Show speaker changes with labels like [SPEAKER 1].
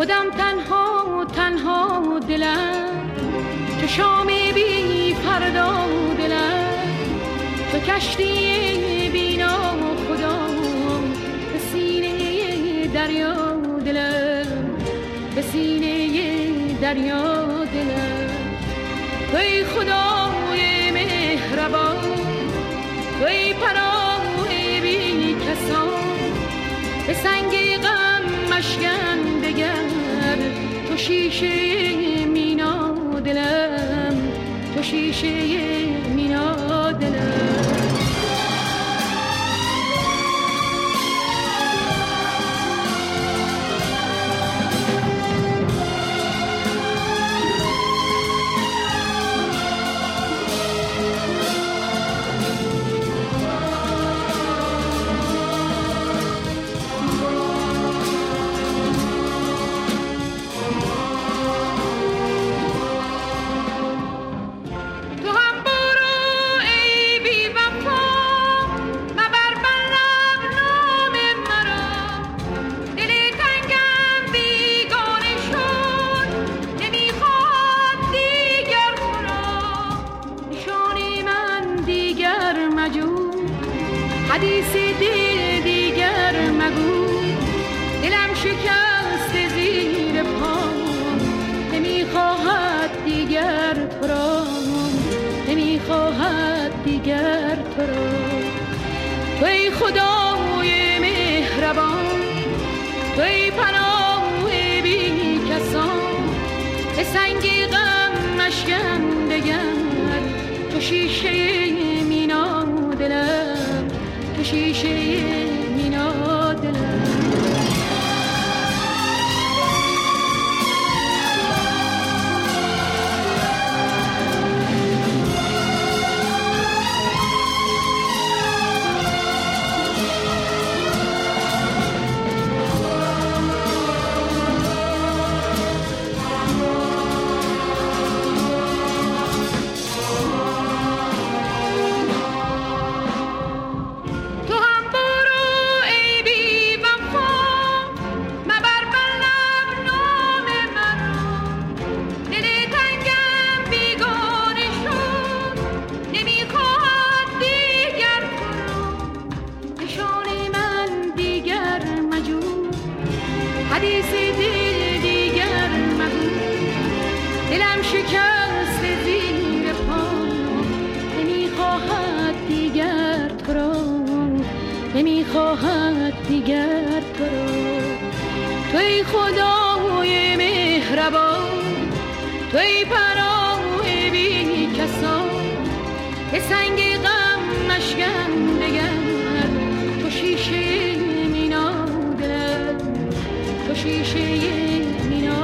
[SPEAKER 1] خودم تنها تنها دلم، چو شام بی فردا دلم، چو کشتی بینا خدا به سینه دریا دلم، به سینه دریا دلم. توی خدای مهربان، توی پناه بی کسان، به سنگ غم مشکن دگر، تو شیشه مینا دلم، تو شیشه مینا دلم. حدیث دل دیگر مگو، دلم شکست زیر پام، نمیخواهد دیگر تو را، نمیخواهد دیگر تو را. توی خدای مهربان، توی پناه بی کسان، به سنگ غم مشکن دگر، تو شیشه مینا دلم، تو شیشه مینا دلم. حدیث دل دیگر مگو، دلم شکست زیر پام، نمیخواهد دیگر تو را، نمیخواهد دیگر تو را. توی خدای مهربان، توی پناه بی کسان، به سنگ غم مشکن دگر، تو شیشه مینا دلم، تو شیشه مینا